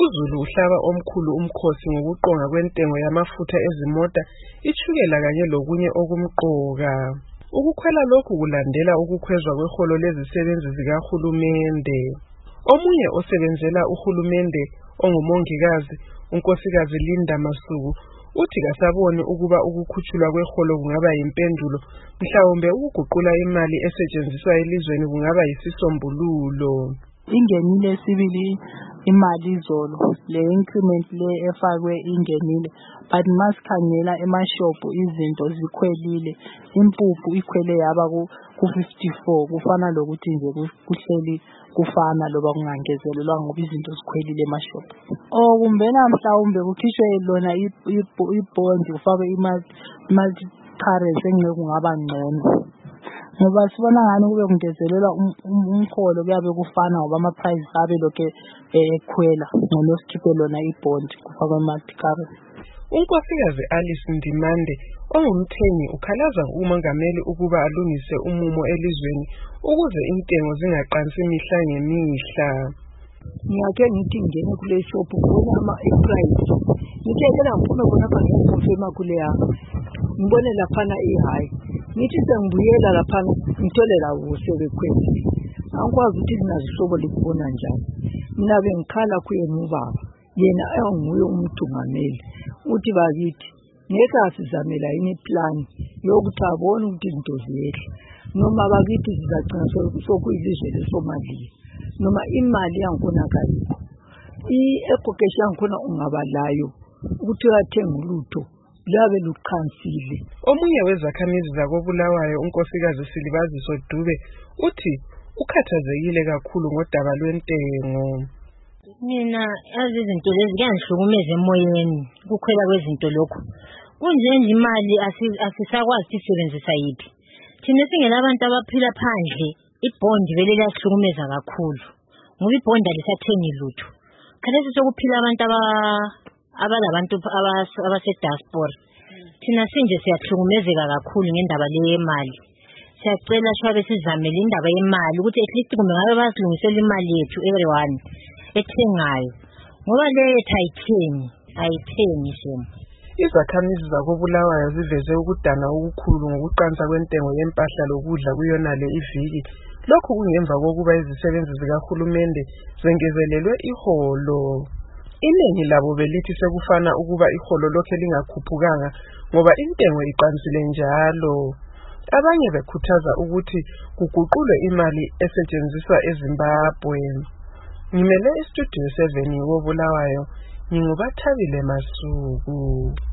uZulu uhlaba omkhulu umkhosi ngokuqonga kwentengo yamafutha ezimota, itshukela kanye lokunye okumqoka. Ukukhwela lokhu kulandela ukukhwezwa kweholo lezisebenzi zikahulumende. Omunye osebenzela uhulumende ongumongikazi, unkosikazi Linda Masuku, uthi kasaboni ukuba ukukhutshulwa kweholo kungaba yimpendulo, mhlawumbe ukuguqula imali esetshenziswa elizweni kungaba yisisombululo. Ingenile sibili imali izolo, le increment le efakwe ingenile, but masikhangela emashophu izinto zikhwelile, impuphu ikhwele yaba ku-54, kufana lokuthi nje kuhleli kufana loba kungangezelelwa ngoba izinto zikhwelile emashophu. Kumbena mhlawumbe kukhishwe lona ibond kufakwe i-multi-currency engeke kungaba ngcono. Ngoba sibona ngani kube kungezelelwa umkholo kuyabe kufana ngoba ama-prices abe lokho ekhwela, ngcono sikhiphe lona ibond kufakwe i-multi-currency. Unkosikazi Alice Ndimande ongumthengi ukhalaza umongameli ukuba alungise umumo elizweni ukuze intengo zingaqansi mihla ngemihla. Ngiyake ngithi ngene kule shop ngibona ama-price. Ngikekela ngiphume khonapha ngiyokhuluma kule yami. Ngibone laphana i-high. Ngithi sengibuyela laphana ngithole lawo sebekhwelile. Angikwazi ukuthi ngazihlobo likubona njani. Mina bengikhala kuye ngubaba. Yena ayonguye umthungameli. Uthi bakithi ngeke asizamela yini plan yokuthi abone ukuthi izinto ziyehla. Noma bakithi sizagcina sokuyilizwe leSomalia. Noma imali yakhona kayikho. I-education yakhona ungabalayo ukuthi uyathenga ulutho labe lukhansile. Omunye wezakhamizi zakoBulawayo unkosikazi Silibaziso Dube uthi ukhathazekile kakhulu ngodaba lwentengo. Mina yazi izinto lezi kuyangihlukumeza emoyeni ukukhwela kwezinto lokho. Kunjenje imali asisakwazi ukuyisebenzisa yipi. Thina singelabantu abaphila phandle, ibond vele liyahlukumeza kakhulu. Ngoba ibond alisathengi lutho. Khathesi sokuphila abantu abalabantu abase-diaspora. Thina sinje siyahlukumezeka kakhulu ngendaba yemali. Siyacela shabe sizamele indaba yemali ukuthi at least kumbe ngabe basilungisela imali yethu everyone ethengayo. Ngoba le yethu ayithengi shema. Izakhamizi zakoBulawayo ziveze ukudana okukhulu ngokuqansa kwentengo yempahla lokudla kuyonale iviki. Lokhu kungemva kokuba izisebenzi zikahulumende zengezelelwe iholo. Iningi labo belithi sekufana ukuba iholo lokhe lingakhuphukanga ngoba intengo iqansile njalo. Abanye bekhuthaza ukuthi kuguqulwe imali esetshenziswa eZimbabwe. Ngimele istudio 7 koBulawayo, nginguBathabile Masuku.